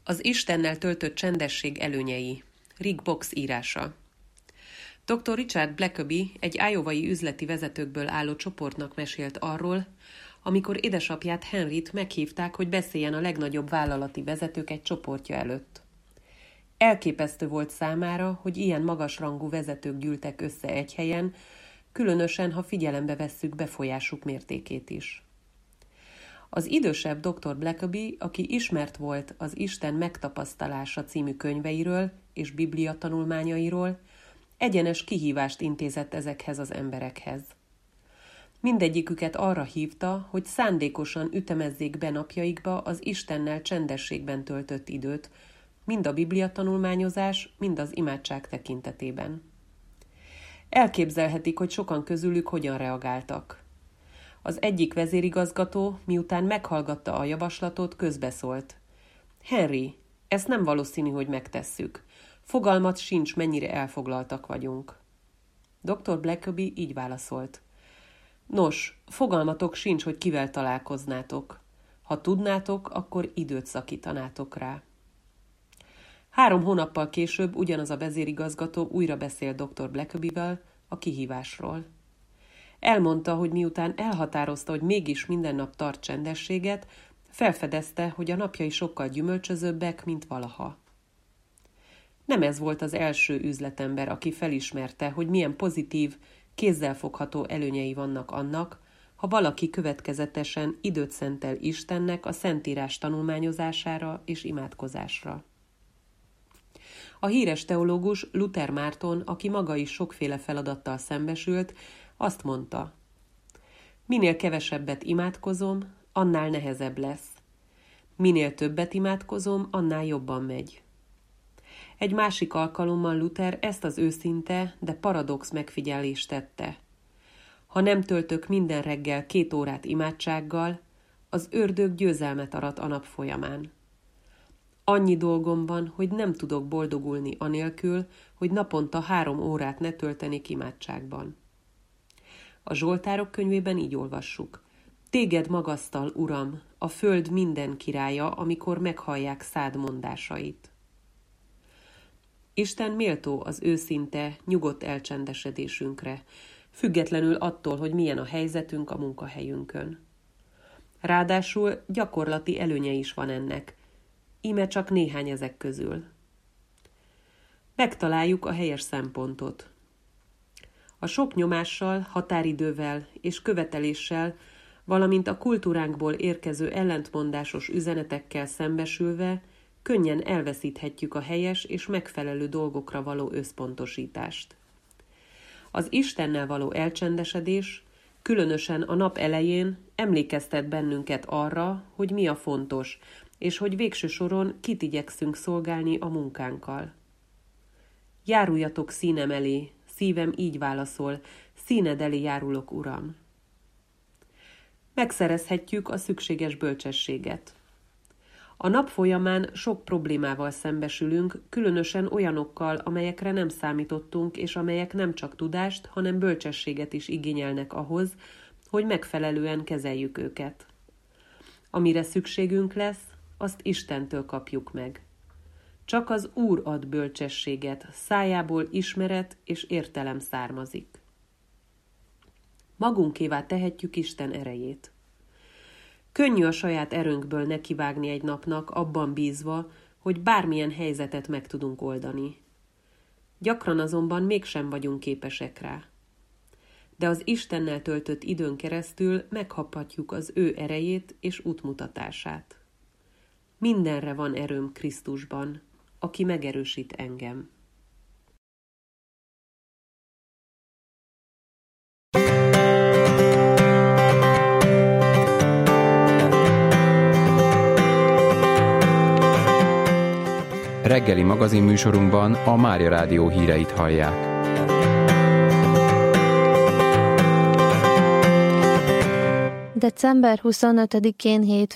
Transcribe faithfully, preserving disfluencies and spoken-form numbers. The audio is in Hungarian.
Az Istennel töltött csendesség előnyei. Rick Box írása. doktor Richard Blackaby egy iowai üzleti vezetőkből álló csoportnak mesélt arról, amikor édesapját, Henryt meghívták, hogy beszéljen a legnagyobb vállalati vezetők egy csoportja előtt. Elképesztő volt számára, hogy ilyen magasrangú vezetők gyűltek össze egy helyen, különösen, ha figyelembe vesszük befolyásuk mértékét is. Az idősebb doktor Blackaby, aki ismert volt az Isten megtapasztalása című könyveiről és Biblia tanulmányairól, egyenes kihívást intézett ezekhez az emberekhez. Mindegyiküket arra hívta, hogy szándékosan ütemezzék be napjaikba az Istennel csendességben töltött időt, mind a Biblia tanulmányozás, mind az imádság tekintetében. Elképzelhetik, hogy sokan közülük hogyan reagáltak. Az egyik vezérigazgató, miután meghallgatta a javaslatot, közbeszólt. Henry, ezt nem valószínű, hogy megtesszük. Fogalmat sincs, mennyire elfoglaltak vagyunk. doktor Blackaby így válaszolt. Nos, fogalmatok sincs, hogy kivel találkoznátok. Ha tudnátok, akkor időt szakítanátok rá. Három hónappal később ugyanaz a vezérigazgató újra beszélt doktor Blackabyvel a kihívásról. Elmondta, hogy miután elhatározta, hogy mégis minden nap tart csendességet, felfedezte, hogy a napjai sokkal gyümölcsözőbbek, mint valaha. Nem ez volt az első üzletember, aki felismerte, hogy milyen pozitív, kézzelfogható előnyei vannak annak, ha valaki következetesen időt szentel Istennek a Szentírás tanulmányozására és imádkozásra. A híres teológus Luther Márton, aki maga is sokféle feladattal szembesült, azt mondta, minél kevesebbet imádkozom, annál nehezebb lesz. Minél többet imádkozom, annál jobban megy. Egy másik alkalommal Luther ezt az őszinte, de paradox megfigyelést tette. Ha nem töltök minden reggel két órát imádsággal, az ördög győzelmet arat a nap folyamán. Annyi dolgom van, hogy nem tudok boldogulni anélkül, hogy naponta három órát ne töltenék imádságban. A Zsoltárok könyvében így olvassuk. Téged magasztal, Uram, a föld minden királya, amikor meghallják szád mondásait. Isten méltó az őszinte, nyugodt elcsendesedésünkre, függetlenül attól, hogy milyen a helyzetünk a munkahelyünkön. Ráadásul gyakorlati előnye is van ennek, íme csak néhány ezek közül. Megtaláljuk a helyes szempontot. A sok nyomással, határidővel és követeléssel, valamint a kultúránkból érkező ellentmondásos üzenetekkel szembesülve könnyen elveszíthetjük a helyes és megfelelő dolgokra való összpontosítást. Az Istennel való elcsendesedés, különösen a nap elején emlékeztet bennünket arra, hogy mi a fontos, és hogy végső soron kit igyekszünk szolgálni a munkánkkal. Járuljatok színem elé, szívem így válaszol, színed elé járulok, Uram. Megszerezhetjük a szükséges bölcsességet. A nap folyamán sok problémával szembesülünk, különösen olyanokkal, amelyekre nem számítottunk, és amelyek nem csak tudást, hanem bölcsességet is igényelnek ahhoz, hogy megfelelően kezeljük őket. Amire szükségünk lesz, azt Istentől kapjuk meg. Csak az Úr ad bölcsességet, szájából ismeret és értelem származik. Magunkévá tehetjük Isten erejét. Könnyű a saját erőnkből nekivágni egy napnak, abban bízva, hogy bármilyen helyzetet meg tudunk oldani. Gyakran azonban mégsem vagyunk képesek rá. De az Istennel töltött időn keresztül megkaphatjuk az ő erejét és útmutatását. Mindenre van erőm Krisztusban, aki megerősít engem. Reggeli magazinműsorunkban a Mária Rádió híreit hallják. december huszonötödikén hétfőn